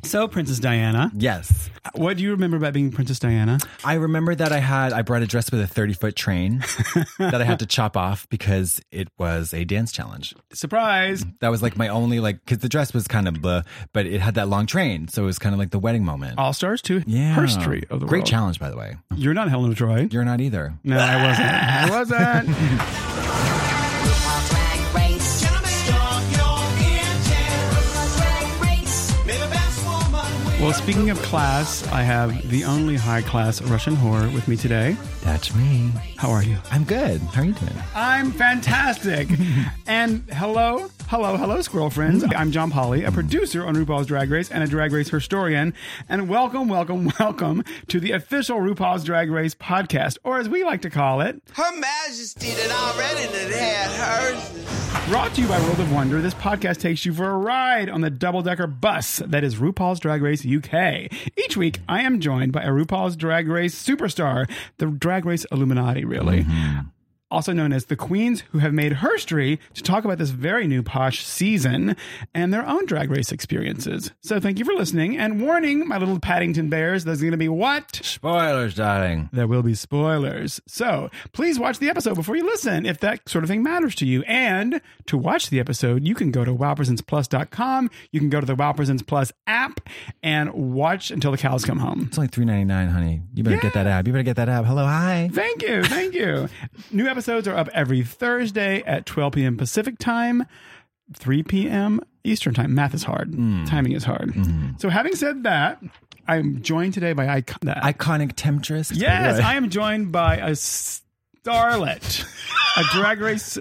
So, Princess Diana. Yes. What do you remember about being Princess Diana? I remember that I brought a dress with a 30-foot train that I had to chop off because it was a dance challenge. Surprise. That was like my only, because the dress was kind of blah, but it had that long train. So it was kind of like the wedding moment. All stars to Yeah. history of the Great world. challenge, by the way. You're not Helen of Troy. You're not either. No, I wasn't. I wasn't. Well, speaking of class, I have the only high-class Russian whore with me today. That's me. How are you? I'm good. How are you doing? I'm fantastic. And hello, squirrel friends. I'm John Polly, a producer on RuPaul's Drag Race and a Drag Race historian. And welcome to the official RuPaul's Drag Race podcast, or as we like to call it, Her Majesty that already done had hers. Brought to you by World of Wonder. This podcast takes you for a ride on the double-decker bus that is RuPaul's Drag Race UK. Each week, I am joined by a RuPaul's Drag Race superstar, the Drag Race Illuminati, really. Mm-hmm. Also known as the queens who have made herstory, to talk about this very new posh season and their own Drag Race experiences. So thank you for listening, and warning, my little Paddington Bears, there's going to be what? Spoilers, darling. There will be spoilers. So please watch the episode before you listen if that sort of thing matters to you. And to watch the episode, you can go to wowpresentsplus.com. You can go to the Wow Presents Plus app and watch until the cows come home. It's only $3.99, honey. You better get that app. Hello, hi. Thank you. New episodes are up every Thursday at 12 p.m. Pacific time, 3 p.m. Eastern time. Math is hard. Timing is hard. Mm-hmm. So having said that, I'm joined today by iconic temptress. Yes, I am joined by a starlet, a Drag Race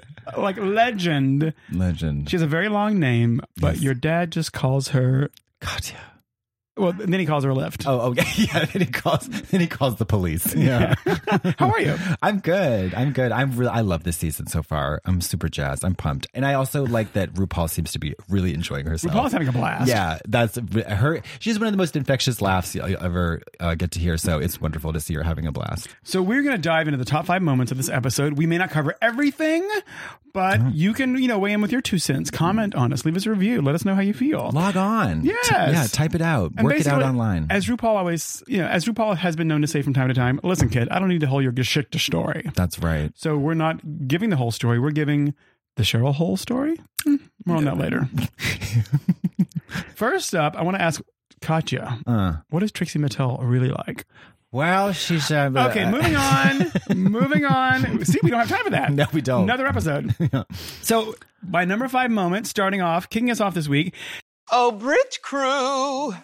legend. She has a very long name, but your dad just calls her Katya. Well, then he calls her a lift. Oh, okay. Yeah. Then he calls the police. Yeah. How are you? I'm good. I love this season so far. I'm super jazzed. I'm pumped. And I also like that RuPaul seems to be really enjoying herself. RuPaul's having a blast. Yeah. That's her. She's one of the most infectious laughs you'll ever get to hear. So it's wonderful to see her having a blast. So we're going to dive into the top 5 moments of this episode. We may not cover everything, but you can, weigh in with your 2 cents. Comment on us. Leave us a review. Let us know how you feel. Log on. Yes. Type it out. And work it out online. As RuPaul has been known to say from time to time, listen, kid, I don't need to hold your Geschichte story. That's right. So we're not giving the whole story. We're giving the Cheryl Hole story. More on that later. First up, I want to ask Katya, what is Trixie Mattel really like? Well, she's... okay, moving on. See, we don't have time for that. No, we don't. Another episode. Yeah. So, my number 5 moment, kicking us off this week. Oh, Brit Crew.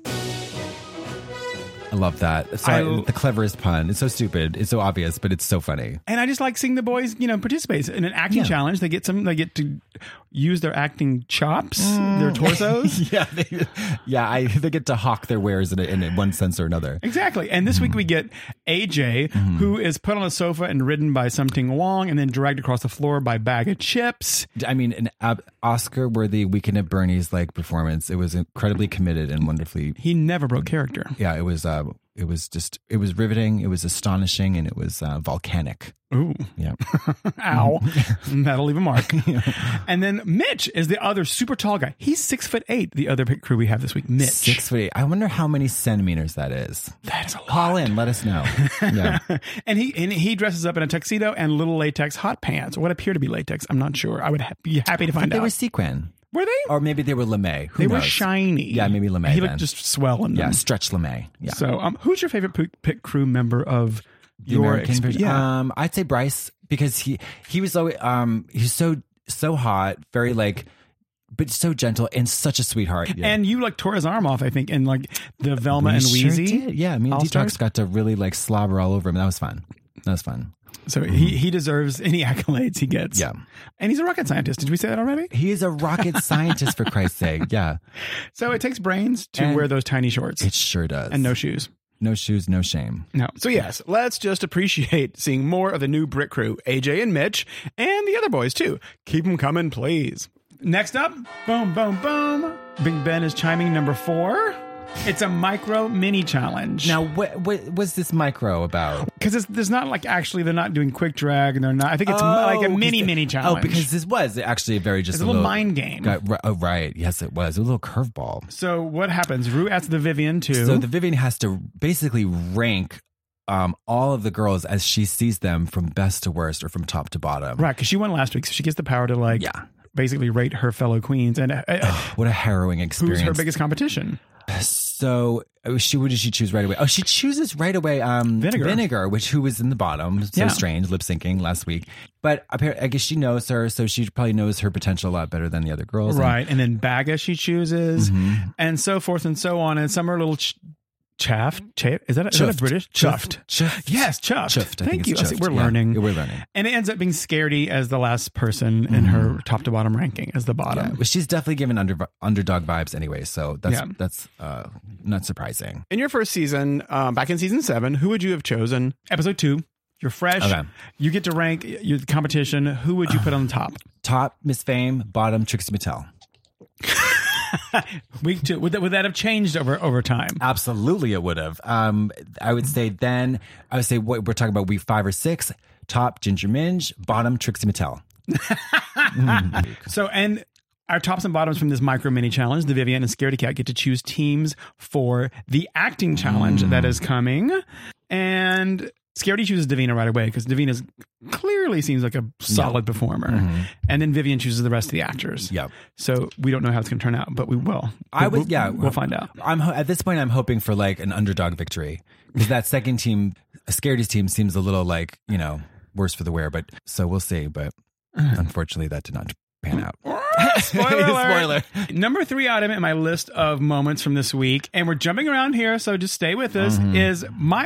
I love that. The cleverest pun. It's so stupid. It's so obvious, but it's so funny. And I just like seeing the boys, participate in an acting challenge. They get to use their acting chops, their torsos. They get to hawk their wares in one sense or another. Exactly. And this week we get AJ, who is put on a sofa and ridden by something Wong and then dragged across the floor by Bag of Chips. I mean, an Oscar-worthy Weekend at Bernie's performance. It was incredibly committed and wonderfully. He never broke character. Yeah, it was riveting, it was astonishing, and it was volcanic. Ooh. Yeah. Ow. That'll leave a mark. And then Mitch is the other super tall guy. He's 6'8", the other pit crew we have this week. Mitch. 6'8". I wonder how many centimeters that is. That is a lot. Call in, let us know. Yeah. And he dresses up in a tuxedo and little latex hot pants, or what appear to be latex. I'm not sure. I would be happy to find out. They were sequin. Were they? Or maybe they were lame. They were shiny. Yeah, maybe lame. He looked just swell in them. Yeah, stretch lame. Yeah. So, who's your favorite pit crew member of the American version? Yeah. I'd say Bryce, because he was he's so hot, very but so gentle and such a sweetheart. Yeah. And you tore his arm off, I think, in the Velma and Wheezy. Sure did. Yeah, me and Detox got to really slobber all over him. That was fun. So he deserves any accolades he gets. Yeah. And he's a rocket scientist. Did we say that already? He is a rocket scientist, for Christ's sake. Yeah. So it takes brains to wear those tiny shorts. It sure does. And no shoes. No shoes, no shame. No. So yes, let's just appreciate seeing more of the new Brit crew, AJ and Mitch, and the other boys too. Keep them coming, please. Next up, boom, boom, boom. Big Ben is chiming number 4. It's a micro mini challenge. Now, what was this micro about? Because there's not like actually they're not doing quick drag and they're not. I think it's like a mini challenge. Oh, because this was actually just it's a little mind game. Right. Yes, it was. A little curveball. So what happens? Rue asks the Vivienne too. So the Vivienne has to basically rank all of the girls as she sees them from best to worst or from top to bottom. Right, because she won last week, so she gets the power to basically rate her fellow queens. And what a harrowing experience. Who's her biggest competition? So what did she choose right away? Oh, she chooses right away Vinegar, who was in the bottom. So strange, lip syncing last week. But apparently, I guess she knows her, so she probably knows her potential a lot better than the other girls. Right, and then Baga she chooses, and so forth and so on. And some are a little chaffed. Is that a British? Chuffed. Yes, chuffed. Thank you. We're learning. We're learning. And it ends up being Scaredy as the last person in her top to bottom ranking as the bottom. Yeah. Well, she's definitely given underdog vibes anyway, so that's not surprising. In your first season, back in season 7, who would you have chosen? Episode 2. You're fresh. Okay. You get to rank your competition. Who would you put on the top? Top, Miss Fame. Bottom, Trixie Mattel. Week 2. Would that have changed over time? Absolutely, it would have. I would say what we're talking about week 5 or 6. Top, Ginger Minge. Bottom, Trixie Mattel. So, and our tops and bottoms from this micro mini challenge, the Vivienne and Scaredy Cat get to choose teams for the acting challenge that is coming. And Scaredy chooses Davina right away because Davina clearly seems like a solid performer. And then Vivienne chooses the rest of the actors. Yeah. So we don't know how it's going to turn out, but we will. We'll find out. At this point, I'm hoping for like an underdog victory because that second team, Scaredy's team, seems a little like, worse for the wear. But so we'll see. But unfortunately, that did not pan out. Spoiler. Number 3 item in my list of moments from this week, and we're jumping around here, so just stay with us, is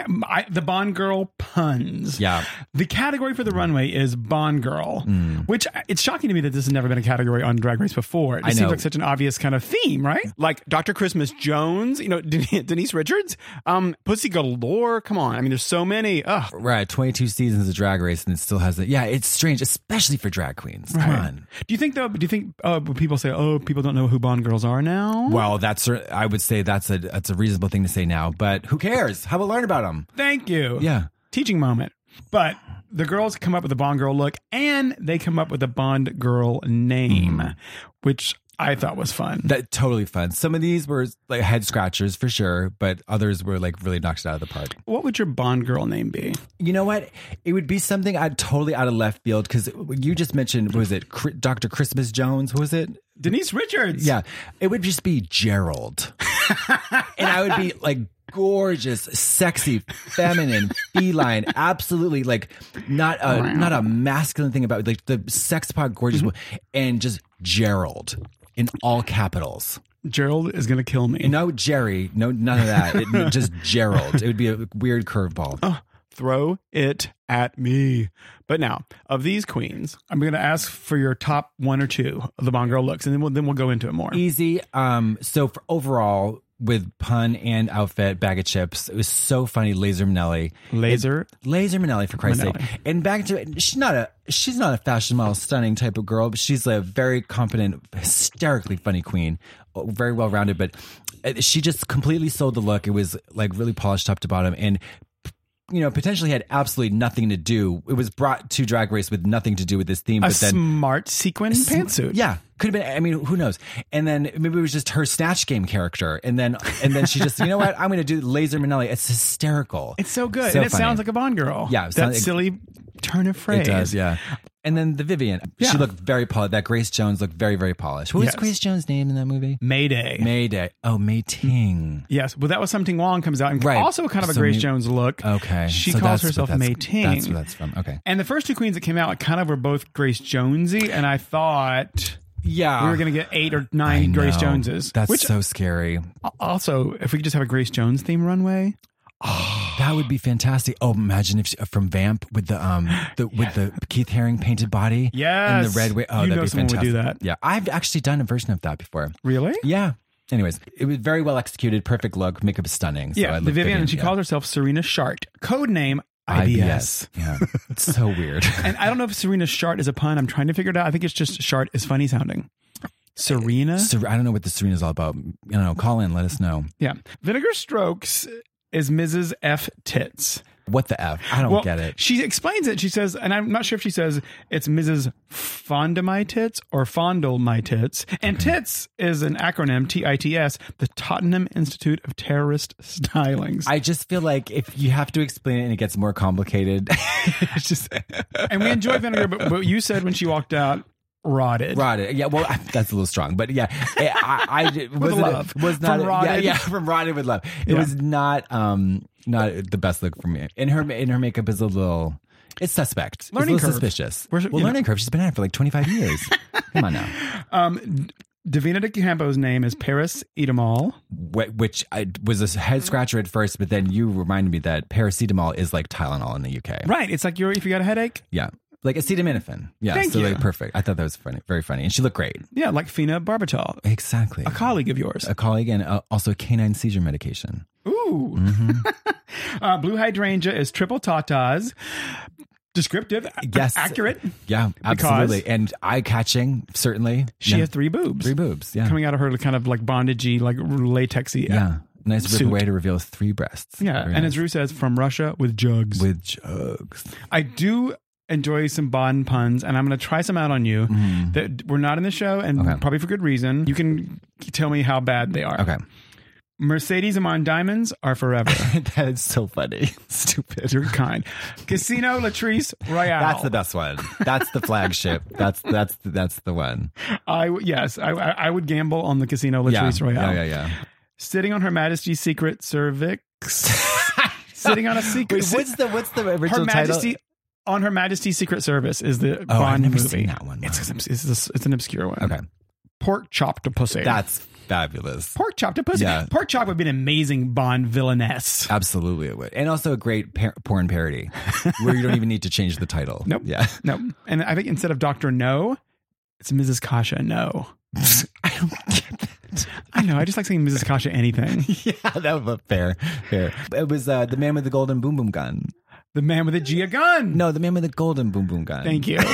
the Bond Girl puns. Yeah. The category for the runway is Bond Girl, which it's shocking to me that this has never been a category on Drag Race before. It seems like such an obvious kind of theme, right? Like Dr. Christmas Jones, Denise Richards, Pussy Galore. Come on. I mean, there's so many. Ugh. Right. 22 seasons of Drag Race, and it still has it. Yeah, it's strange, especially for drag queens. Come on. Do you think people say, people don't know who Bond girls are now? Well, I would say that's a reasonable thing to say now, but who cares? How about learn about them? Thank you. Yeah. Teaching moment. But the girls come up with a Bond girl look and they come up with a Bond girl name, which I thought was fun. That totally fun. Some of these were like head scratchers for sure, but others were like really knocked out of the park. What would your Bond girl name be? You know what? It would be something totally out of left field because you just mentioned, was it Dr. Christmas Jones? Who was it? Denise Richards. Yeah. It would just be Gerald. And I would be like gorgeous, sexy, feminine, feline, absolutely like not a masculine thing about it, like the sex pot gorgeous, and just Gerald. In all capitals. Gerald is going to kill me. No, Jerry. No, none of that. Just Gerald. It would be a weird curveball. Throw it at me. But now, of these queens, I'm going to ask for your top 1 or 2 of the Bond girl looks, and then we'll go into it more. Easy. So for overall, with pun and outfit, bag of chips, it was so funny. Laser Minnelli, for Christ's sake. And back to it, she's not a fashion model, stunning type of girl, but she's a very competent, hysterically funny queen, very well rounded. But she just completely sold the look. It was like really polished top to bottom, and potentially had absolutely nothing to do. It was brought to Drag Race with nothing to do with this theme. But then smart sequin pantsuit. Yeah. Could have been, I mean, who knows? And then maybe it was just her Snatch Game character. And then she just, you know what? I'm going to do Laser Minnelli. It's hysterical. It's so good. And it sounds like a Bond girl. Yeah. That silly turn of phrase. It does, yeah. And then the Vivienne, she looked very polished. That Grace Jones looked very, very polished. What was Grace Jones' name in that movie? Mayday. Oh, Mei Ting. Yes. Well, that was Something Wong comes out. And also kind of a Grace Jones look. Okay. She calls herself Mei Ting. That's where that's from. Okay. And the first 2 queens that came out kind of were both Grace Jonesy. And I thought... Yeah. We were going to get 8 or 9 Grace Joneses. That's so scary. Also, if we could just have a Grace Jones theme runway. Oh, that would be fantastic. Oh, imagine if from Vamp with the Keith Haring painted body. Yes. And the red way. Oh, that'd be fantastic. Would do that. Yeah. I've actually done a version of that before. Really? Yeah. Anyways, it was very well executed, perfect look, makeup is stunning. So the Vivienne, and she calls herself Serena Shart. Code name IBS. Yeah. It's so weird. And I don't know if Serena Shart is a pun. I'm trying to figure it out. I think it's just Shart is funny sounding. Serena? I don't know what the Serena's all about. Call in, let us know. Yeah. Vinegar Strokes is Mrs. F. Tits. What the F? I don't get it. She explains it. She says, and I'm not sure if she says it's Mrs. Fonda My Tits or Fondle My Tits. And TITS is an acronym, TITS, the Tottenham Institute of Terrorist Stylings. I just feel like if you have to explain it and it gets more complicated, it's just. And we enjoy Vinegar, but you said when she walked out, rotted. Yeah, well, that's a little strong, but yeah, I with love. Was not from rotted. Yeah, from rotted with love. It was not the best look for me. And her makeup is a little. It's suspect. Learning it's a curve. little suspicious. Learning curve. She's been at it for like 25 years. Come on now. Davina de Campo's name is paracetamol, which was a head scratcher at first, but then you reminded me that paracetamol is like Tylenol in the UK. Right. It's like if you got a headache. Yeah. Like acetaminophen. Yeah. Thank you. Like perfect. I thought that was funny. Very funny. And she looked great. Yeah, like Fina Barbital. Exactly. A colleague of yours. A colleague and also a canine seizure medication. Ooh. Mm-hmm. Blue Hydrangea is triple tatas. Descriptive. Yes. Accurate. Yeah, absolutely. And eye-catching, certainly. She has 3 boobs. 3 boobs, yeah. Coming out of her kind of like bondagey, like latexy. Yeah. Nice way to reveal 3 breasts. Yeah. Very and nice. as Rue says, from Russia with jugs. With jugs. I do enjoy some Bond puns, and I'm going to try some out on you that were not in the show, and probably for good reason. You can tell me how bad they are. Okay. Mercedes Amon diamonds are forever. That is so funny. Stupid. You're kind. Casino Latrice Royale. That's the best one. That's the flagship. That's the one. I would gamble on the Casino Latrice Royale. Yeah. Sitting on Her Majesty's secret cervix. Sitting on a secret. Wait, what's the original Her Majesty title? On Her Majesty's Secret Service is the Bond I've never movie. seen that one. It's an obscure one. Okay. Pork chop to pussy. That's fabulous. Pork chop to pussy. Yeah. Pork chop would be an amazing Bond villainess. Absolutely, it would. And also a great porn parody where you don't even need to change the title. Nope. Yeah. Nope. And I think instead of Dr. No, it's Mrs. Kasha No. I don't get that. I know. I just like saying Mrs. Kasha anything. Yeah, that was fair. It was the man with the golden boom boom gun. The man with a Gia gun. No, the man with the golden boom boom gun. Thank you.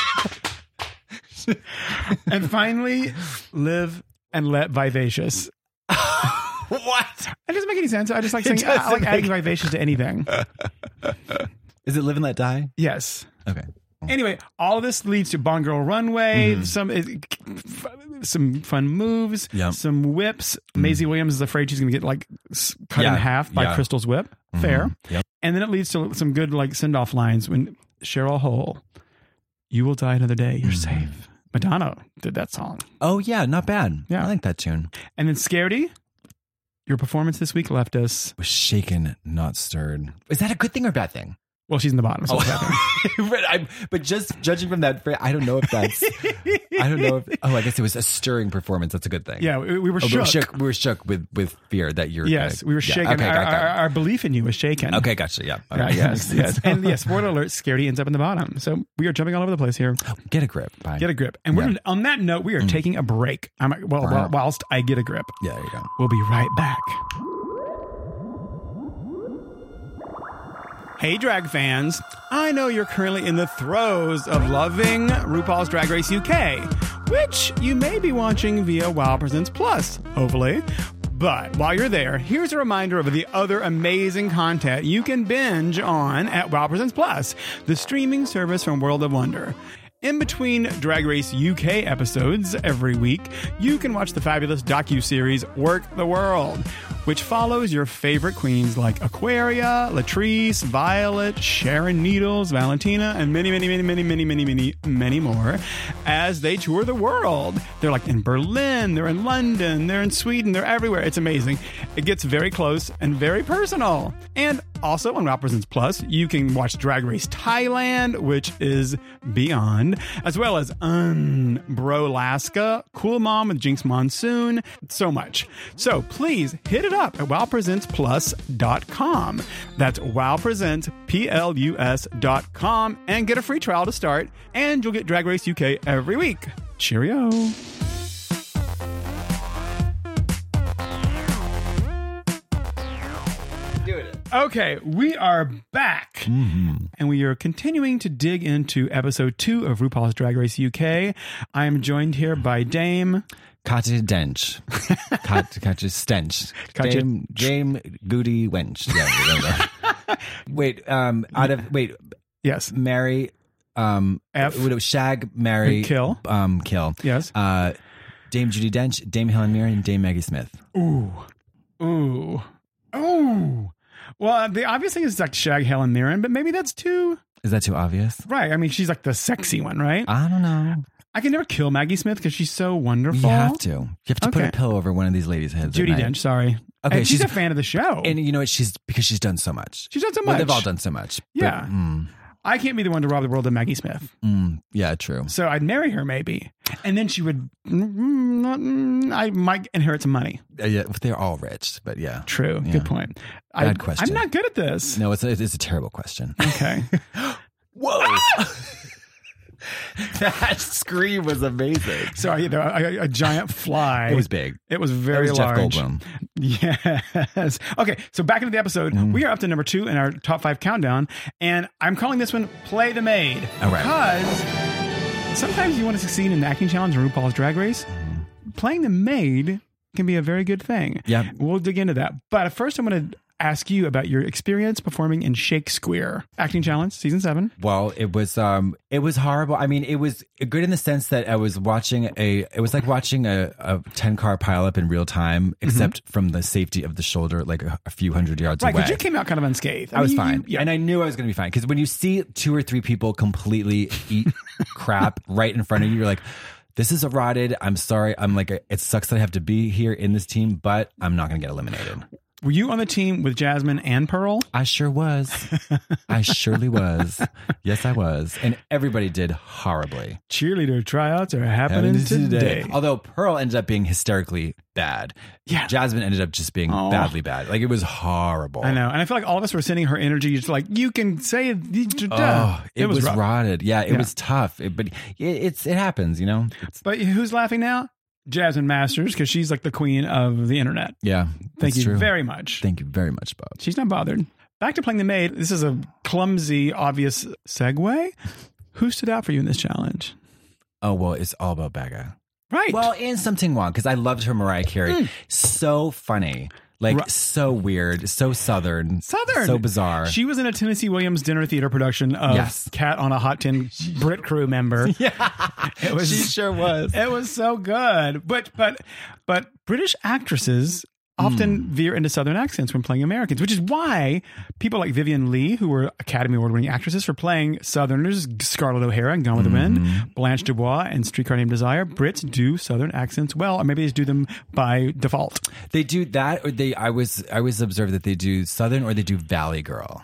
And finally, live and let vivacious. What? It doesn't make any sense. I just like saying, I like adding vivacious to anything. Is it live and let die? Yes. Okay. Anyway, all of this leads to Bond Girl Runway, some fun moves, some whips. Maisie Williams is afraid she's going to get like cut in half by Crystal's whip. Fair. Yep. And then it leads to some good like send-off lines when Cheryl Hole, you will die another day, you're safe. Madonna did that song. Oh, yeah, not bad. Yeah. I like that tune. And then Scaredy, your performance this week left us. Was shaken, not stirred. Is that a good thing or a bad thing? Well, she's in the bottom. So but just judging from that, I don't know if that's. I don't know if. Oh, I guess it was a stirring performance. That's a good thing. Yeah, we were shook. We were shook with fear that you're. Yes, we were shaken. Okay, our belief in you was shaken. Okay, gotcha. Yeah. Okay. Yes. And yes, spoiler alert: Scaredy ends up in the bottom. So we are jumping all over the place here. Get a grip. Bye. Get a grip. And we're on that note, we are taking a break. Whilst I get a grip. Yeah, there you go. We'll be right back. Hey, drag fans. I know you're currently in the throes of loving RuPaul's Drag Race UK, which you may be watching via WoW Presents Plus, hopefully. But while you're there, here's a reminder of the other amazing content you can binge on at WoW Presents Plus, the streaming service from World of Wonder. In between Drag Race UK episodes every week, you can watch the fabulous docuseries Work the World, which follows your favorite queens like Aquaria, Latrice, Violet, Sharon Needles, Valentina, and many more as they tour the world. They're like in Berlin, they're in London, they're in Sweden, they're everywhere. It's amazing. It gets very close and very personal. And also on WoW Presents Plus, you can watch Drag Race Thailand, which is beyond, as well as Bro-Laska, Cool Mom with Jinx Monsoon, so much. So please hit it up at wowpresentsplus.com. That's wowpresentsplus.com and get a free trial to start, and you'll get Drag Race UK every week. Cheerio. Okay, we are back. And we are continuing to dig into episode 2 of RuPaul's Drag Race UK. I am joined here by Dame Katja Dench. Katja Stench. Dame Goody Wench. Yeah, wait, yes, Mary, F. Shag, Mary, Kill. Kill. Yes. Dame Judi Dench, Dame Helen Mirren, and Dame Maggie Smith. Ooh. Well, the obvious thing is like Shag, Helen Mirren, but maybe that's too... Is that too obvious? Right. I mean, she's like the sexy one, right? I don't know. I can never kill Maggie Smith because she's so wonderful. You have to. You have to put a pillow over one of these ladies' heads. Judi Dench, sorry. Okay, and she's a fan of the show. And you know what? Because she's done so much. She's done so Well, much. they've all done so much. Yeah. But, I can't be the one to rob the world of Maggie Smith. Yeah, true. So I'd marry her maybe. And then she would, I might inherit some money. Yeah, they're all rich, but yeah. True. Yeah. Good point. Bad question. I'm not good at this. No, it's a terrible question. Okay. Whoa. That scream was amazing. Sorry, a giant fly. It was big. It was very It was large. Jeff Goldblum. Yes. Okay, so back into the episode. We are up to number 2 in our top 5 countdown, and I'm calling this one Play the Maid. All right. Because sometimes you want to succeed in the acting challenge in RuPaul's Drag Race. Playing the maid can be a very good thing. Yeah. We'll dig into that. But first, I'm going to ask you about your experience performing in Shakespeare Acting Challenge Season 7. Well, it was horrible. I mean, it was good in the sense that I was watching it was like watching a 10-car pileup in real time, except from the safety of the shoulder, like a few hundred yards away. Right, because you came out kind of unscathed. I was fine. And I knew I was going to be fine. Because when you see 2 or 3 people completely eat crap right in front of you, you're like, this is eroded. I'm sorry. I'm like, it sucks that I have to be here in this team, but I'm not going to get eliminated. Were you on the team with Jasmine and Pearl? I sure was. I surely was. Yes, I was. And everybody did horribly. Cheerleader tryouts are happening today. Although Pearl ended up being hysterically bad. Yeah. Jasmine ended up just being badly bad. Like, it was horrible. I know. And I feel like all of us were sending her energy just like, you can say it. It was rough. rotted. Yeah, it was tough. But it happens, you know? But who's laughing now? Jasmine Masters, because she's like the queen of the internet. Yeah. Thank you true. very much. Thank you very much, Bob. She's not bothered. Back to Playing the Maid. This is a clumsy, obvious segue. Who stood out for you in this challenge? Oh, well, it's all about Becca. Right. Well, and something wrong, because I loved her Mariah Carey. So funny. Like, so weird, so Southern, so bizarre. She was in a Tennessee Williams dinner theater production of Cat on a Hot Tin Brit crew member. Yeah, she sure was. It was so good. But British actresses often veer into Southern accents when playing Americans, which is why people like Vivian Leigh, who were Academy Award-winning actresses for playing Southerners, Scarlett O'Hara and Gone with the Wind, Blanche Dubois and Streetcar Named Desire, Brits do Southern accents well, or maybe they just do them by default. They do that, or I was observed that they do Southern or they do Valley Girl.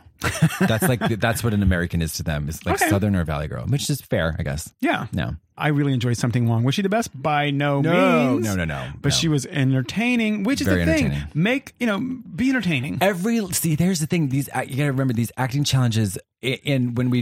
That's what an American is to them. Is like Southern or Valley Girl, which is fair, I guess. Yeah. No. I really enjoyed Something Wrong. Was she the best? By no means. No. But she was entertaining, which is Very the thing. entertaining. Be entertaining. There's the thing. You got to remember these acting challenges. And when we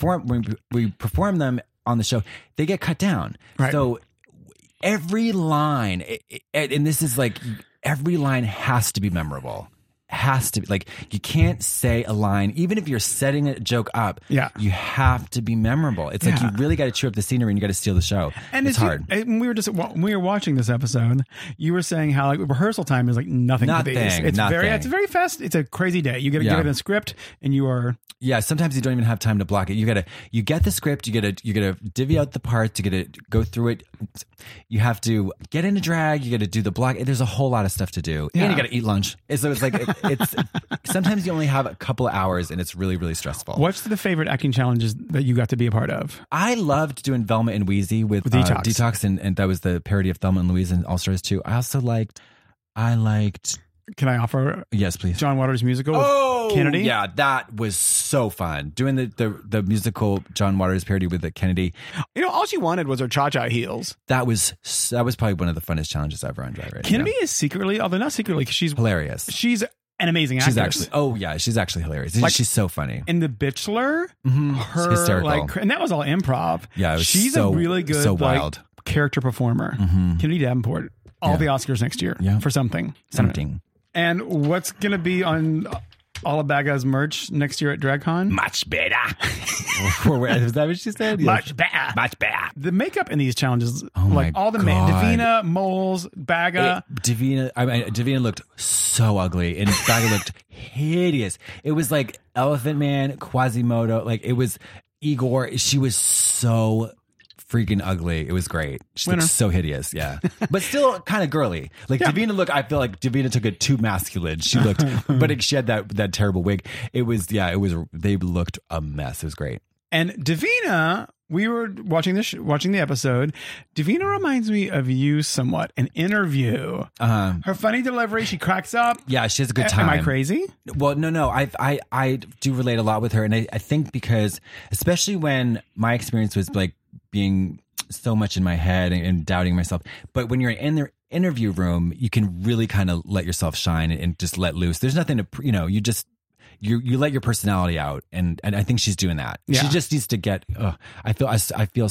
perform them on the show, they get cut down. Right. So every line, and this is like every line has to be memorable. Has to be, like, you can't say a line even if you're setting a joke up. Yeah, you have to be memorable. It's like you really got to chew up the scenery and you got to steal the show. And it's hard. When we were watching this episode, you were saying how like rehearsal time is like nothing to these. It's very fast. It's a crazy day. You get to get a script and you are. Yeah, sometimes you don't even have time to block it. You get the script, you gotta divvy out the parts, you gotta go through it. You have to get into drag, you gotta do the block. There's a whole lot of stuff to do. And you gotta eat lunch. So it's like it's sometimes you only have a couple of hours and it's really, really stressful. What's the favorite acting challenges that you got to be a part of? I loved doing Velma and Wheezy with Detox and that was the parody of Thelma and Louise and All Stars 2. I liked Can I offer? Yes, please. John Waters' musical with Kennedy. Yeah, that was so fun. Doing the musical John Waters parody with the Kennedy. All she wanted was her cha-cha heels. That was probably one of the funnest challenges ever on Drag Race. Kennedy is secretly, although not secretly, because she's hilarious. She's an amazing actress. She's actually hilarious. She's so funny. In The Bachelor, her hysterical. and that was all improv. Yeah, she's a really good, so wild character performer. Kennedy Davenport, all the Oscars next year for something. Something. And what's going to be on all of Baga's merch next year at DragCon. Much better. Is that what she said? Yes. Much better. Much better. The makeup in these challenges, my all the God. Davina, Moles, Baga. Davina looked so ugly, and Baga looked hideous. It was like Elephant Man, Quasimodo. Like, it was Igor. She was so freaking ugly. It was great. She looked so hideous, yeah. But still kind of girly. Like, Davina I feel like Davina took it too masculine. She looked, but she had that terrible wig. They looked a mess. It was great. And Davina, we were watching the episode. Davina reminds me of you somewhat. An interview. Her funny delivery, she cracks up. Yeah, she has a good time. Am I crazy? Well, no. I do relate a lot with her, and I think because, especially when my experience was like being so much in my head and doubting myself, but when you're in the interview room, you can really kind of let yourself shine and just let loose. There's nothing to, you just. You let your personality out, and I think she's doing that. Yeah. She just needs to get. I feel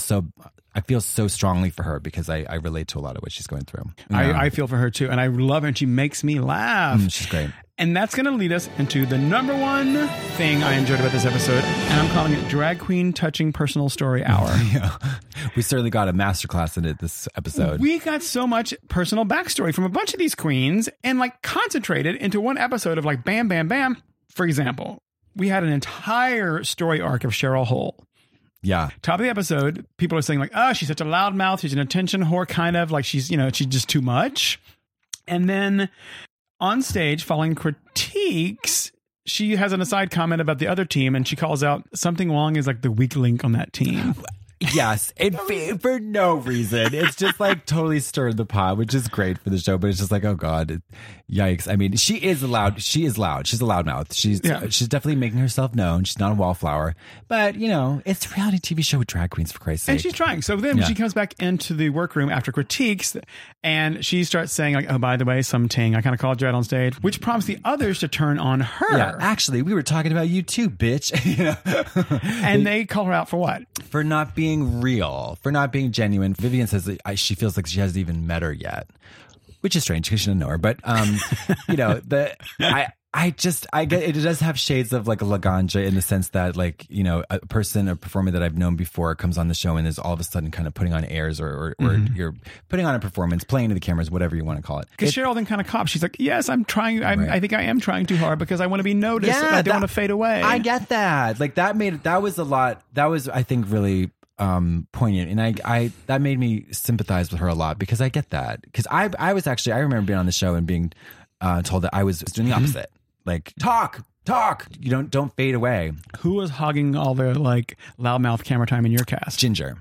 so strongly for her because I relate to a lot of what she's going through. I feel for her too, and I love her, and she makes me laugh. She's great. And that's going to lead us into the number one thing I enjoyed about this episode, and I'm calling it Drag Queen Touching Personal Story Hour. Yeah. We certainly got a masterclass in it this episode. We got so much personal backstory from a bunch of these queens and like concentrated into one episode of like bam, bam, bam. For example, we had an entire story arc of Cheryl Hole. Yeah. Top of the episode, people are saying like, oh, she's such a loudmouth. She's an attention whore, kind of like she's just too much. And then on stage, following critiques, she has an aside comment about the other team, and she calls out something Wong is like the weak link on that team. Yes, and for no reason. It's just like totally stirred the pot, which is great for the show, but it's just like, oh God, yikes. I mean, she is loud. She's a loudmouth. She's definitely making herself known. She's not a wallflower, but it's a reality TV show with drag queens, for Christ's sake. And she's trying. So then she comes back into the workroom after critiques, and she starts saying like, oh, by the way, something, I kind of called you out on stage, which prompts the others to turn on her. Yeah, actually, we were talking about you too, bitch. And they call her out for what? For not being real, for not being genuine. Vivian says that she feels like she hasn't even met her yet, which is strange because she doesn't know her. But I get it does have shades of like a Laganja in the sense that like a performer that I've known before comes on the show and is all of a sudden kind of putting on airs or you're putting on a performance, playing to the cameras, whatever you want to call it. Because Cheryl then kind of cops. She's like, yes, I'm trying. I think I am trying too hard because I want to be noticed. Yeah, and I don't want to fade away. I get that. Like that was a lot. That was, I think, really poignant, and I that made me sympathize with her a lot because I get that. Because I remember being on the show and being told that I was doing the opposite. Like talk. You don't fade away. Who was hogging all the like loudmouth camera time in your cast? Ginger.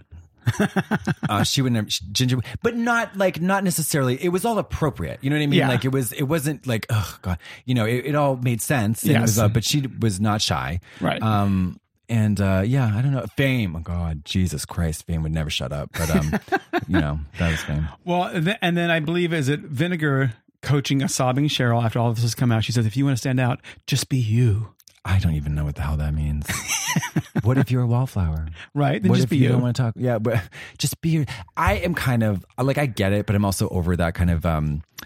She would never Ginger, but not necessarily. It was all appropriate. You know what I mean? Yeah. Like it wasn't like, oh God. It all made sense. Yes. But she was not shy. Right. And I don't know. Fame. Oh God, Jesus Christ. Fame would never shut up. But that was Fame. Well, and then I believe is it Vinegar coaching a sobbing Cheryl after all of this has come out. She says, if you want to stand out, just be you. I don't even know what the hell that means. What if you're a wallflower? Right. Then what just if be you you. Don't want to talk. Yeah, but just be you. I am kind of like, I get it, but I'm also over that kind of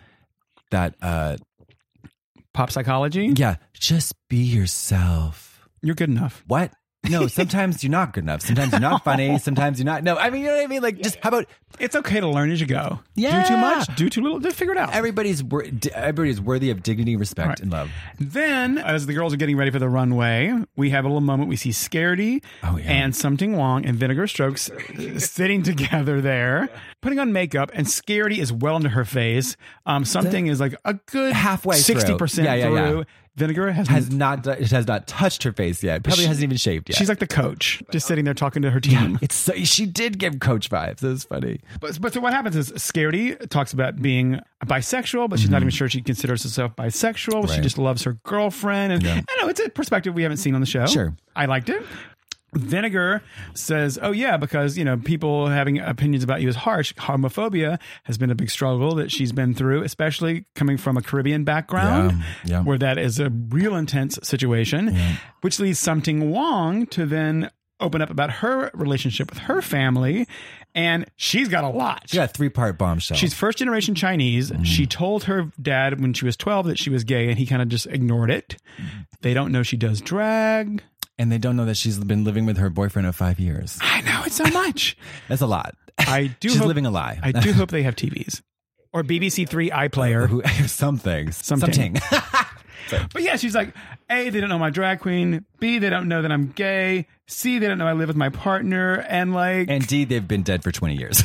that pop psychology. Yeah. Just be yourself. You're good enough. What? No, sometimes you're not good enough. Sometimes you're not funny. Sometimes you're not. No, I mean, you know what I mean? Like, just how about... It's okay to learn as you go. Yeah. Do too much, do too little, just figure it out. Everybody's worthy of dignity, respect, and love. Then, as the girls are getting ready for the runway, we have a little moment. We see Scaredy and Something Wong and Vinegar Strokes sitting together there, putting on makeup, and Scaredy is well into her phase. Something is like a good halfway 60% through. Vinegar has not touched her face yet. Probably hasn't even shaved yet. She's like the coach, just sitting there talking to her team. Yeah, she did give coach vibes. It was funny. But so what happens is Scaredy talks about being bisexual, but she's not even sure she considers herself bisexual. Right. She just loves her girlfriend. And I know it's a perspective we haven't seen on the show. Sure. I liked it. Vinegar says, oh yeah, because people having opinions about you is harsh. Homophobia has been a big struggle that she's been through, especially coming from a Caribbean background where that is a real intense situation, which leads Something Wong to then open up about her relationship with her family. And she's got a lot. She got a 3-part bombshell. She's first generation Chinese. She told her dad when she was 12 that she was gay, and he kind of just ignored it. They don't know she does drag. And they don't know that she's been living with her boyfriend of 5 years. I know, it's so much. That's a lot. She's living a lie. I do hope they have TVs. Or BBC Three iPlayer. Something. But yeah, she's like, A, they don't know my drag queen. B, they don't know that I'm gay. C, they don't know I live with my partner. And D, they've been dead for 20 years.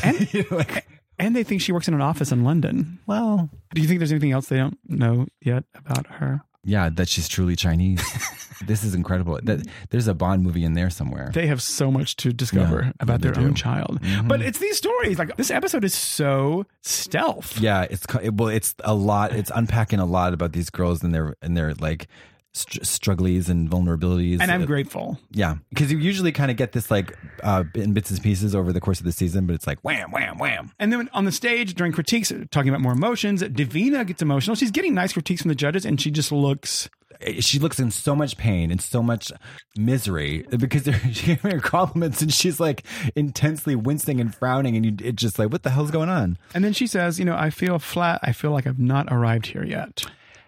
And they think she works in an office in London. Well, do you think there's anything else they don't know yet about her? Yeah, that she's truly Chinese. This is incredible. There's a Bond movie in there somewhere. They have so much to discover about their own child. Mm-hmm. But it's these stories. Like, this episode is so stealth. Yeah, it's a lot. It's unpacking a lot about these girls and their like strugglies and vulnerabilities. And I'm grateful. Yeah, because you usually kind of get this like in bits and pieces over the course of the season, but it's like wham, wham, wham. And then on the stage during critiques, talking about more emotions, Divina gets emotional. She's getting nice critiques from the judges, and she just looks... She looks in so much pain and so much misery because she's giving her compliments, and she's like intensely wincing and frowning, and it's just like, what the hell's going on? And then she says, I feel flat. I feel like I've not arrived here yet.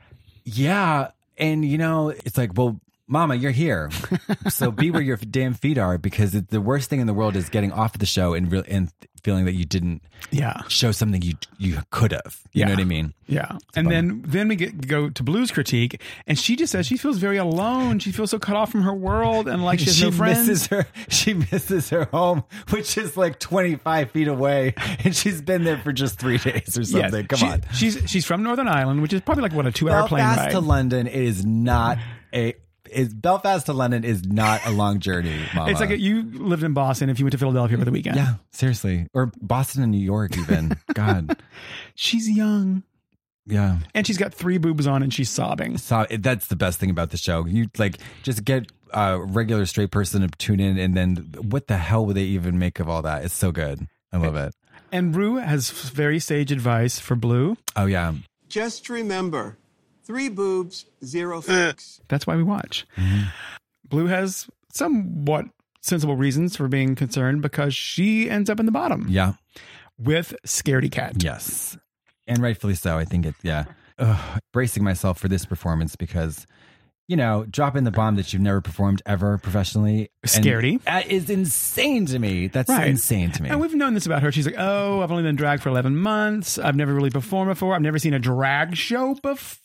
Yeah. And, it's like, well, Mama, you're here. So be where your damn feet are, because the worst thing in the world is getting off of the show and feeling that you didn't show something you could have. You know what I mean? Yeah. And then we go to Blue's critique, and she just says she feels very alone. She feels so cut off from her world, and like she has no friends. She misses her home, which is like 25 feet away, and she's been there for just 3 days or something. Come on. She's from Northern Ireland, which is probably like, what, a 2-hour plane ride? Belfast to London is not Belfast to London is not a long journey, Mama. It's like you lived in Boston if you went to Philadelphia for the weekend. Yeah, seriously. Or Boston and New York even. God. She's young. Yeah. And she's got 3 boobs on and she's sobbing. That's the best thing about the show. You like just get a regular straight person to tune in, and then what the hell would they even make of all that? It's so good. I love it. And Rue has very sage advice for Blue. Oh, yeah. Just remember, 3 boobs, 0 fucks. That's why we watch. Mm-hmm. Blue has somewhat sensible reasons for being concerned, because she ends up in the bottom. Yeah. With Scaredy Cat. Yes. And rightfully so. I think bracing myself for this performance because, dropping the bomb that you've never performed ever professionally. Scaredy. Is insane to me. That's insane to me. And we've known this about her. She's like, I've only been drag for 11 months. I've never really performed before. I've never seen a drag show before.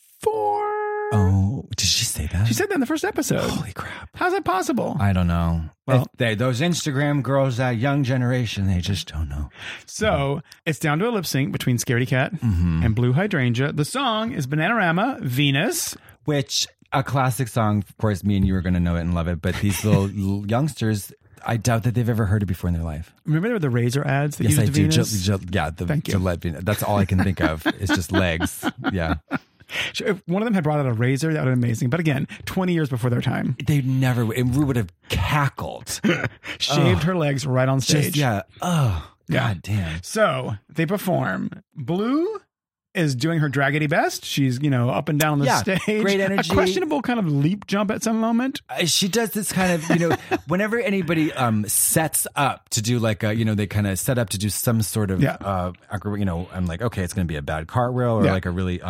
Oh, did she say that? She said that in the first episode. Holy crap. How's that possible? I don't know. Well, those Instagram girls, that young generation, they just don't know. So it's down to a lip sync between Scaredy Cat and Blue Hydrangea. The song is Bananarama, Venus. Which, a classic song. Of course, me and you are going to know it and love it. But these little youngsters, I doubt that they've ever heard it before in their life. Remember the Razor ads that used I do. Venus? Thank you. Gillette Venus. That's all I can think of. It's just legs. Yeah. If one of them had brought out a razor, that would have been amazing. But again, 20 years before their time. They'd never, and Rue would have cackled. Shaved her legs right on stage. God damn. So they perform. Blue is doing her draggedy best. She's, up and down on the stage. Great energy. A questionable kind of leap jump at some moment. She does this kind of, whenever anybody sets up to do like they kind of set up to do some sort of, I'm like, okay, it's going to be a bad cartwheel or like a really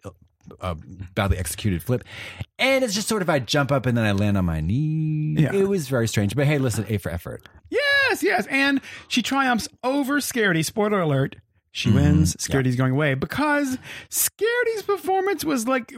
badly executed flip. And it's just sort of, I jump up and then I land on my knee. Yeah. It was very strange. But hey, listen, A for effort. Yes. And she triumphs over Scaredy. Spoiler alert. She wins. Scaredy's going away, because Scaredy's performance was like,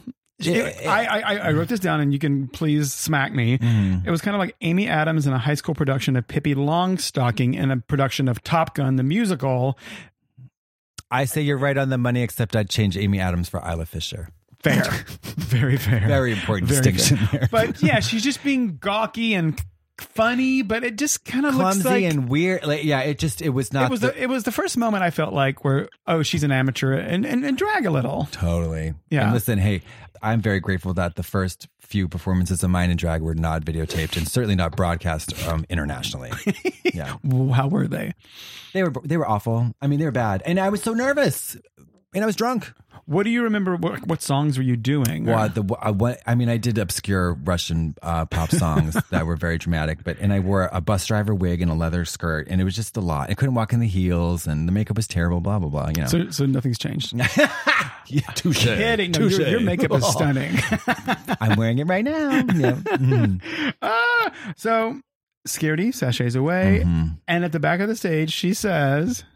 I wrote this down and you can please smack me. It was kind of like Amy Adams in a high school production of Pippi Longstocking in a production of Top Gun, the musical. I say you're right on the money, except I'd change Amy Adams for Isla Fisher. Fair. Very fair. Very important distinction there. But yeah, she's just being gawky and funny, but it just kind of looks like clumsy and weird. Like, it was not. It was the first moment I felt like where she's an amateur and drag a little. Totally. Yeah. And listen, hey, I'm very grateful that the first few performances of mine in drag were not videotaped and certainly not broadcast internationally. Yeah. How were they? They were awful. I mean, they were bad, and I was so nervous, and I was drunk. What do you remember? What songs were you doing? Well, I did obscure Russian pop songs that were very dramatic, and I wore a bus driver wig and a leather skirt, and it was just a lot. I couldn't walk in the heels, and the makeup was terrible. Blah blah blah. So nothing's changed. Touche. Kidding. No, your makeup is stunning. I'm wearing it right now. Yeah. Mm-hmm. So Scaredy sachets away. And at the back of the stage, she says,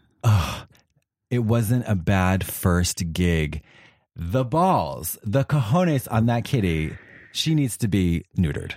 it wasn't a bad first gig. The balls, the cojones on that kitty, she needs to be neutered.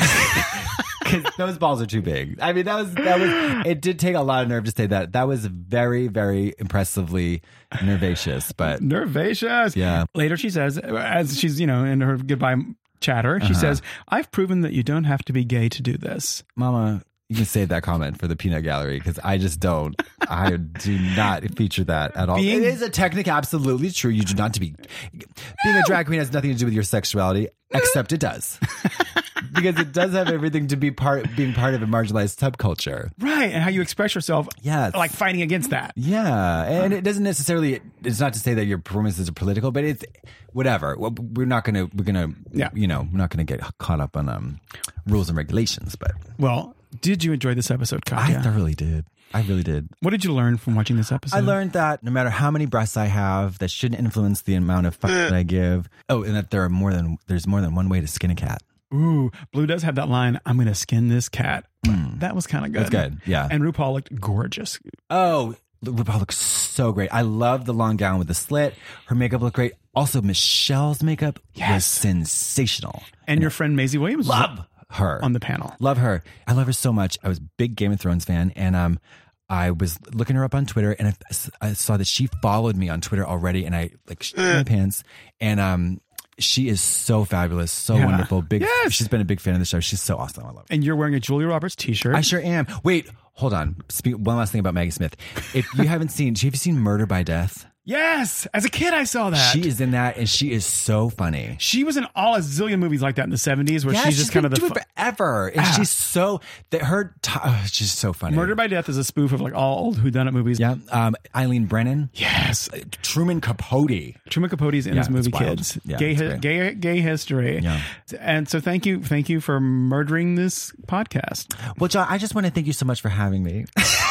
Because those balls are too big. I mean, that was. It did take a lot of nerve to say that. That was very, very impressively nervaceous. But nervaceous. Yeah. Later, she says, as she's in her goodbye chatter, she says, "I've proven that you don't have to be gay to do this." Mama, you can save that comment for the peanut gallery because I just don't. I do not feature that at all. It is a technique, absolutely true. You do not to be. Being a drag queen has nothing to do with your sexuality, except it does. Because it does have everything to be being part of a marginalized subculture. Right. And how you express yourself. Yes. Like fighting against that. Yeah. And it doesn't necessarily, it's not to say that your performances are political, but it's whatever. We're not going to, we're not going to get caught up on rules and regulations, but. Well, did you enjoy this episode, Katya? I thoroughly did. I really did. What did you learn from watching this episode? I learned that no matter how many breasts I have, that shouldn't influence the amount of fuck that I give. Oh, and that there's more than one way to skin a cat. Ooh, Blue does have that line, "I'm going to skin this cat." That was kind of good. That's good, yeah. And RuPaul looked gorgeous. Oh, RuPaul looks so great. I love the long gown with the slit. Her makeup looked great. Also, Michelle's makeup was sensational. And your friend Maisie Williams love her on the panel. Love her. I love her so much. I was a big Game of Thrones fan, and I was looking her up on Twitter, and I saw that she followed me on Twitter already, and I shit my pants. And she is so fabulous, so wonderful. She's been a big fan of the show. She's so awesome. I love her. And you're wearing a Julia Roberts t-shirt. I sure am. Wait, hold on. One last thing about Maggie Smith. If you haven't seen, have you seen Murder by Death? Yes. As a kid, I saw that. She is in that, and she is so funny. She was in a zillion movies like that in the 70s where she's just kind of doing forever. And she's so, she's so funny. Murder by Death is a spoof of like all old whodunit movies. Yeah. Eileen Brennan. Yes. Truman Capote. Truman Capote's in this movie, kids. Yeah, gay history. Yeah. And so thank you for murdering this podcast. Well, John, I just want to thank you so much for having me.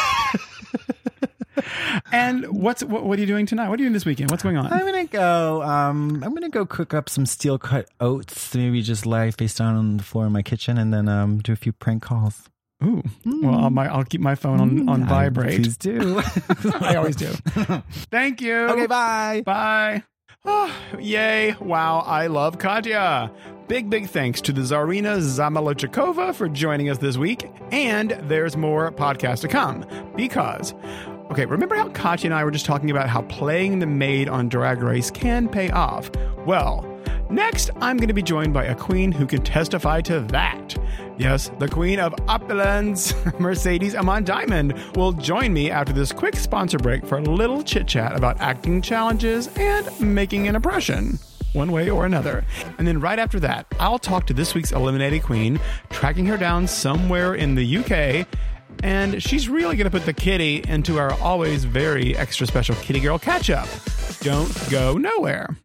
And what are you doing tonight? What are you doing this weekend? What's going on? I'm gonna go cook up some steel cut oats. Maybe just lie face down on the floor in my kitchen, and then do a few prank calls. Ooh. Well, I'll keep my phone on vibrate. Please do. I always do. Thank you. Okay, bye. Bye. Oh, yay. Wow, I love Katya. Big thanks to the Tsarina Zamolodchikova for joining us this week. And there's more podcasts to come because... Okay, remember how Katya and I were just talking about how playing the maid on Drag Race can pay off? Well, next I'm going to be joined by a queen who can testify to that. Yes, the queen of opulence, Mercedes Amon Diamond, will join me after this quick sponsor break for a little chit-chat about acting challenges and making an impression, one way or another. And then right after that, I'll talk to this week's eliminated queen, tracking her down somewhere in the UK, and she's really going to put the kitty into our always very extra special Kitty Girl catch-up. Don't go nowhere.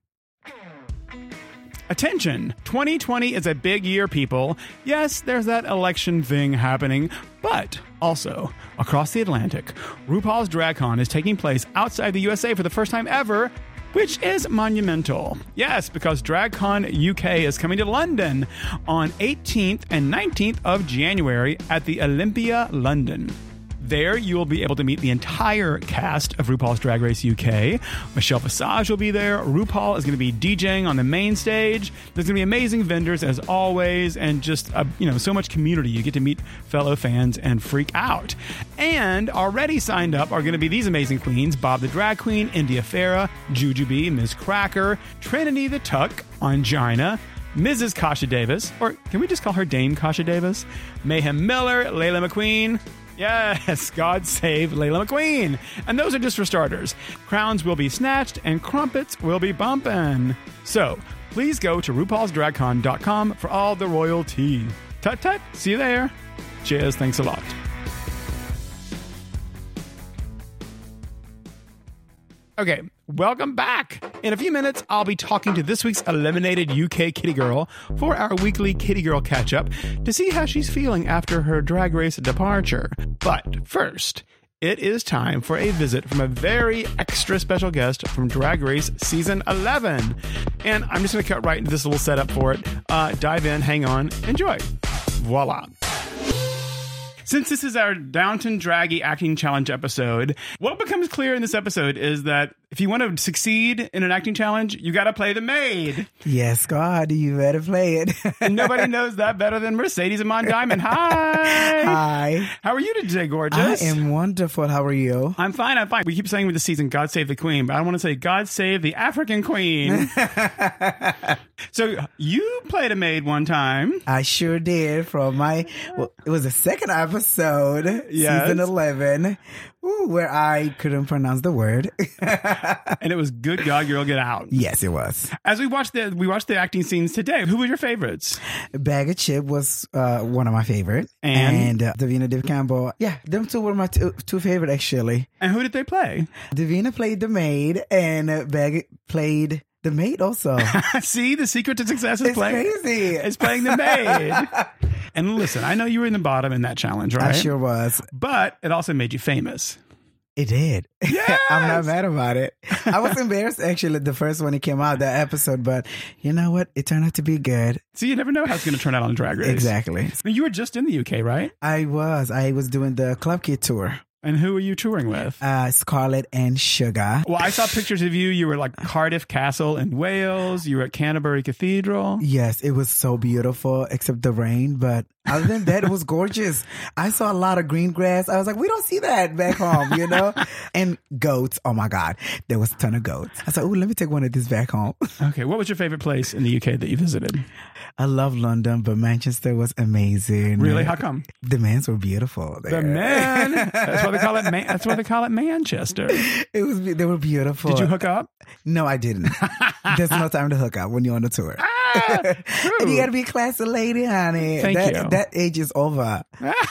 Attention! 2020 is a big year, people. Yes, there's that election thing happening, but also, across the Atlantic, RuPaul's Drag Con is taking place outside the USA for the first time ever, which is monumental. Yes, because DragCon UK is coming to London on 18th and 19th of January at the Olympia, London. There, you will be able to meet the entire cast of RuPaul's Drag Race UK. Michelle Visage will be there. RuPaul is going to be DJing on the main stage. There's going to be amazing vendors as always, and just so much community. You get to meet fellow fans and freak out. And already signed up are going to be these amazing queens: Bob the Drag Queen, India Farah, Jujubee, Ms. Cracker, Trinity the Tuck, Angina, Mrs. Kasha Davis, or can we just call her Dame Kasha Davis? Mayhem Miller, Layla McQueen. Yes, God save Layla McQueen. And those are just for starters. Crowns will be snatched and crumpets will be bumpin'. So, please go to RuPaulsDragCon.com for all the royal tea. Tut-tut, see you there. Cheers, thanks a lot. Okay, welcome back. In a few minutes, I'll be talking to this week's eliminated UK Kitty Girl for our weekly Kitty Girl catch-up to see how she's feeling after her Drag Race departure. But first, it is time for a visit from a very extra special guest from Drag Race Season 11. And I'm just going to cut right into this little setup for it. Dive in, hang on, enjoy. Voila. Since this is our Downton Draggy Acting Challenge episode, what becomes clear in this episode is that if you want to succeed in an acting challenge, you got to play the maid. Yes, God, you better play it. And nobody knows that better than Mercedes Amon Diamond. Hi. Hi. How are you today, gorgeous? I am wonderful. How are you? I'm fine. We keep saying with the season, God save the queen, but I want to say, God save the African queen. So you played a maid one time. I sure did. It was the second episode, Yes. Season 11, where I couldn't pronounce the word. And it was good God, girl, get out. Yes, it was. As we watched the acting scenes today, who were your favorites? Bag of Chip was one of my favorite. And? Davina De Campbell. Yeah, them two were my two favorite, actually. And who did they play? Davina played the maid, and Bag played the maid also. See, the secret to success is It's crazy. It's playing the maid. And listen, I know you were in the bottom in that challenge, right? I sure was. But it also made you famous. It did. Yes! I'm not mad about it. I was embarrassed, actually, the first one it came out, that episode, but you know what? It turned out to be good. So you never know how it's going to turn out on Drag Race. Exactly. I mean, you were just in the UK, right? I was doing the Club Kid tour. And who were you touring with? Scarlett and Sugar. Well, I saw pictures of you. You were like Cardiff Castle in Wales. You were at Canterbury Cathedral. Yes, it was so beautiful, except the rain. But other than that, it was gorgeous. I saw a lot of green grass. I was like, we don't see that back home, you know? And goats. Oh, my God. There was a ton of goats. I said, let me take one of these back home. Okay. What was your favorite place in the UK that you visited? I love London, but Manchester was amazing. Really? How come? The men's were beautiful there. The men. That's why they call it. That's why they call it Manchester. They were beautiful. Did you hook up? No, I didn't. There's no time to hook up when you're on the tour. True. And you got to be a classy lady, honey. Thank you. That age is over.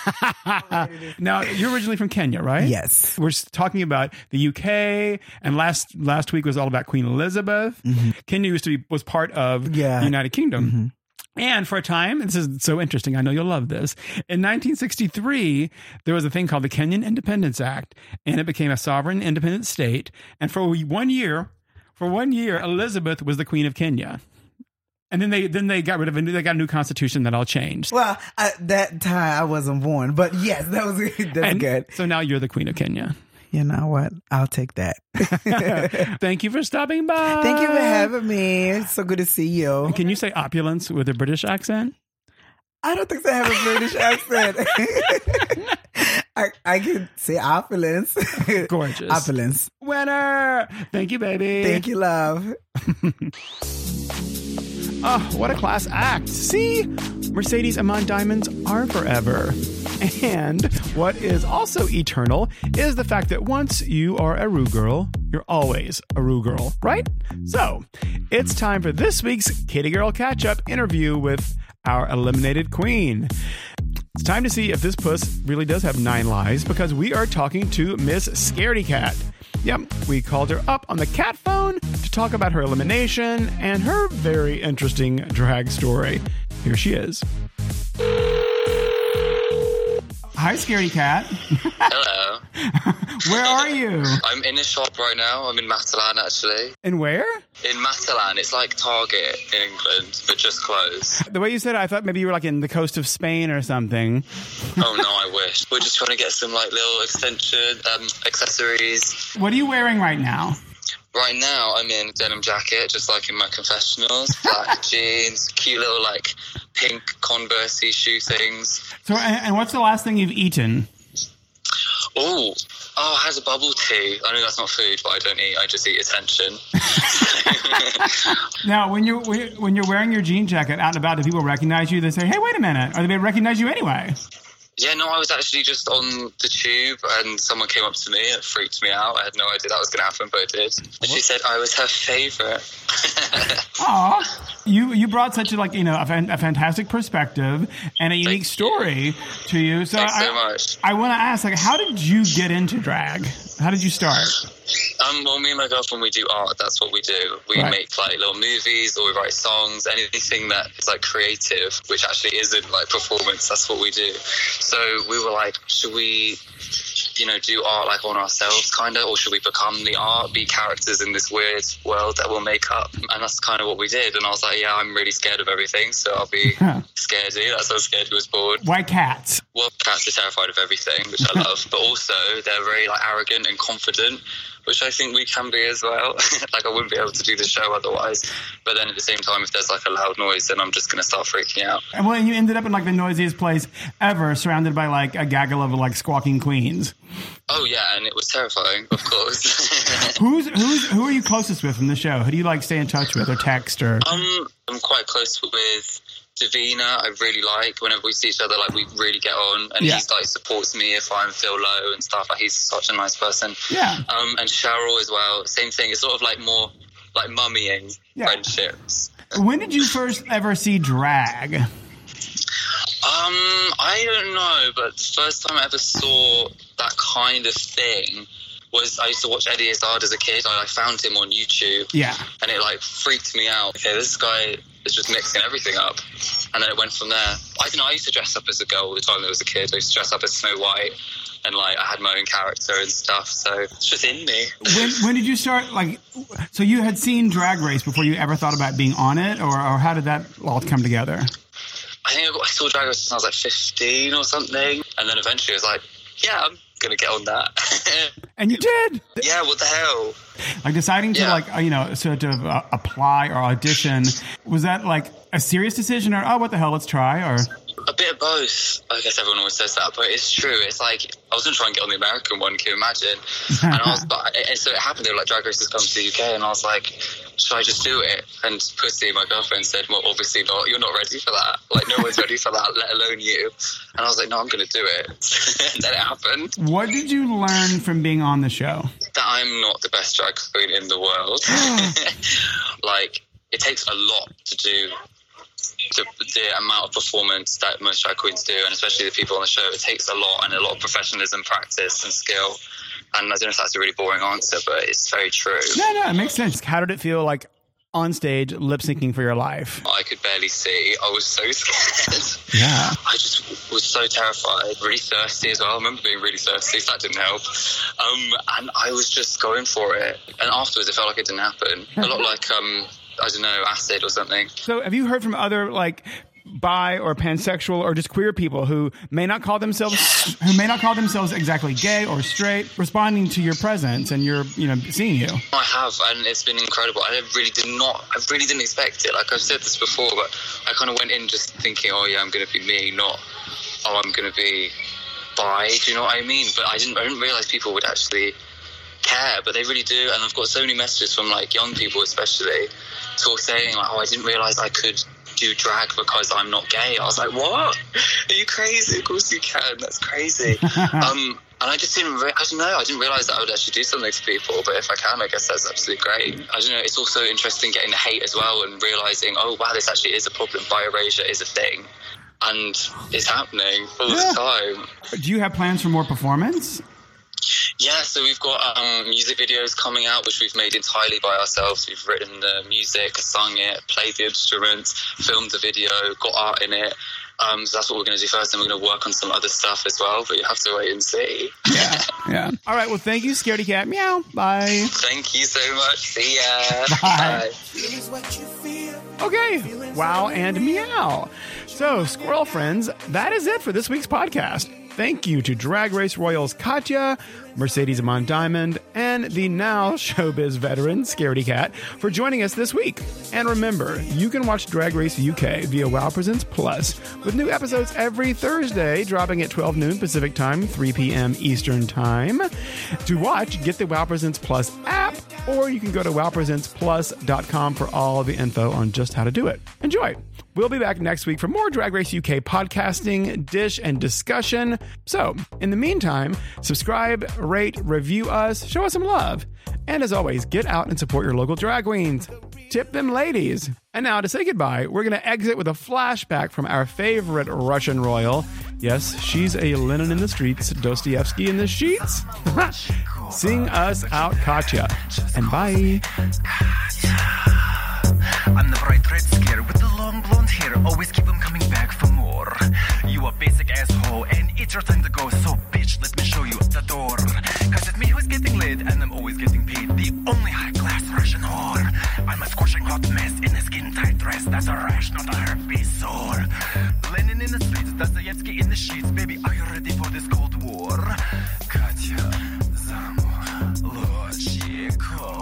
Now, you're originally from Kenya, right? Yes. We're talking about the UK, and last week was all about Queen Elizabeth. Mm-hmm. Kenya was part of the United Kingdom. Mm-hmm. And for a time, this is so interesting, I know you'll love this, in 1963, there was a thing called the Kenyan Independence Act, and it became a sovereign independent state. And for 1 year, Elizabeth was the Queen of Kenya. And then they got rid of it. They got a new constitution that all changed. Well, that time I wasn't born, but yes, that's good. So now you're the Queen of Kenya. You know what? I'll take that. Thank you for stopping by. Thank you for having me. It's so good to see you. And can you say opulence with a British accent? I don't think I have a British accent. I can say opulence. Gorgeous. Opulence. Winner. Thank you, baby. Thank you, love. Oh, what a class act. See? Mercedes Amon Diamonds are forever. And what is also eternal is the fact that once you are a Rue girl, you're always a Rue girl, right? So, it's time for this week's Kitty Girl Catch-Up interview with our eliminated queen. It's time to see if this puss really does have 9 lives, because we are talking to Miss Scaredy Cat. Yep, we called her up on the cat phone to talk about her elimination and her very interesting drag story. Here she is. Hi, Scaredy Cat. Hello. Where are you? I'm in a shop right now. I'm in Matalan, actually. And where? In Matalan. It's like Target in England, but just closed. The way you said it, I thought maybe you were like in the coast of Spain or something. Oh, no, I wish. We're just trying to get some like little extension accessories. What are you wearing right now? Right now, I'm in a denim jacket, just like in my confessionals. Black jeans, cute little like pink Converse-y shoe things. So, and what's the last thing you've eaten? Oh, I had a bubble tea. I know that's not food, but I don't eat. I just eat attention. Now, when you're wearing your jean jacket out and about, do people recognize you? They say, "Hey, wait a minute," or they recognize you anyway? Yeah, no, I was actually just on the tube and someone came up to me and it freaked me out. I had no idea that was going to happen, but it did. And she said I was her favourite. Aw, you brought such a fantastic perspective and a unique story to you. So Thanks so much. I want to ask, how did you get into drag? How did you start? Well, me and my girlfriend, we do art. That's what we do. We make like little movies, or we write songs, anything that is like creative, which actually isn't like performance. That's what we do. So we were like, should we do art like on ourselves, kind of, or should we become the art, be characters in this weird world that we'll make up? And that's kind of what we did. And I was like, yeah, I'm really scared of everything, so I'll be scaredy. That's how Scaredy was born. Why cats? Well, cats are terrified of everything, which I love, but also they're very like arrogant and confident, which I think we can be as well. Like, I wouldn't be able to do the show otherwise. But then at the same time, if there's like a loud noise, then I'm just going to start freaking out. And well, you ended up in like the noisiest place ever, surrounded by like a gaggle of like squawking queens. Oh yeah, and it was terrifying, of course. Who are you closest with from the show? Who do you like stay in touch with or text or? I'm quite close with Davina. I really like whenever we see each other, like we really get on, and he's like supports me if I feel low and stuff. Like, he's such a nice person. Yeah. And Cheryl as well. Same thing. It's sort of like more like mummying friendships. When did you first ever see drag? I don't know, but the first time I ever saw that kind of thing was I used to watch Eddie Izzard as a kid. I found him on YouTube. Yeah. And it like freaked me out. Okay, this guy is just mixing everything up. And then it went from there. I don't know, I used to dress up as a girl all the time that I was a kid. I used to dress up as Snow White. And like I had my own character and stuff, so it's just in me. When did you start? Like, so you had seen Drag Race before you ever thought about being on it, or how did that all come together? I think I saw Drag Race when I was like 15 or something, and then eventually I was like, yeah, I'm gonna get on that. And you did? Yeah. What the hell? Like deciding to sort of apply or audition, was that like a serious decision, or what the hell, let's try, or? A bit of both. I guess everyone always says that, but it's true. It's like, I was going to try and get on the American one, can you imagine? And so it happened, they were like, Drag Race has come to the UK, and I was like, should I just do it? And Pussy, my girlfriend, said, well, obviously not. You're not ready for that. Like, no one's ready for that, let alone you. And I was like, no, I'm going to do it. And then it happened. What did you learn from being on the show? That I'm not the best drag queen in the world. Like, it takes a lot to do the amount of performance that most drag queens do, and especially the people on the show. It takes a lot, and a lot of professionalism, practice, and skill. And I don't know if that's a really boring answer, but it's very true. No, it makes sense. How did it feel like on stage lip syncing for your life? I could barely see. I was so scared. Yeah. I just was so terrified. Really thirsty as well. I remember being really thirsty, so that didn't help. And I was just going for it. And afterwards, it felt like it didn't happen. A lot like, I don't know, acid or something. So have you heard from other like bi or pansexual or just queer people who may not call themselves exactly gay or straight, responding to your presence and your, seeing you? I have, and it's been incredible. I really didn't expect it. Like I've said this before, but I kind of went in just thinking, oh yeah, I'm going to be me, not, oh, I'm going to be bi. Do you know what I mean? But I didn't realize people would actually care, but they really do. And I've got so many messages from like young people especially, sort of saying like, oh, I didn't realize I could do drag because I'm not gay. I was like, what? Are you crazy? Of course you can. That's crazy. And I just didn't I didn't realize that I would actually do something to people, but if I can, I guess that's absolutely great. I don't know, it's also interesting getting the hate as well and realizing, oh wow, this actually is a problem. Bi-erasure is a thing, and it's happening all the time. Do you have plans for more performance? Yeah, so we've got music videos coming out, which we've made entirely by ourselves. We've written the music, sung it, played the instruments, filmed the video, got art in it. So that's what we're going to do first, and we're going to work on some other stuff as well, but you have to wait and see. Yeah. All right, well, thank you, Scaredy Cat. Meow. Bye. Thank you so much. See ya. Bye. Okay. Wow and meow. So, squirrel friends, that is it for this week's podcast. Thank you to Drag Race Royals Katya, Mercedes Amon Diamond, and the now showbiz veteran Scaredy Cat for joining us this week. And remember, you can watch Drag Race UK via WoW Presents Plus, with new episodes every Thursday, dropping at 12 noon Pacific Time, 3 p.m. Eastern Time. To watch, get the WoW Presents Plus app, or you can go to wowpresentsplus.com for all the info on just how to do it. Enjoy! We'll be back next week for more Drag Race UK podcasting, dish, and discussion. So, in the meantime, subscribe, rate, review us, show us some love. And as always, get out and support your local drag queens. Tip them ladies. And now to say goodbye, we're going to exit with a flashback from our favorite Russian royal. Yes, she's a Lenin in the streets, Dostoevsky in the sheets. Sing us out, Katya. And bye. I'm the bright red scare with the long blonde hair. Always keep them coming back for more. You a basic asshole and it's your time to go. So bitch, let me show you the door. Cause it's me who's getting laid and I'm always getting paid. The only high-class Russian whore. I'm a scorching hot mess in a skin-tight dress. That's a rash, not a herpes sore. Lenin in the streets, Dostoevsky in the sheets. Baby, are you ready for this Cold War? Katya Zamolodchikova.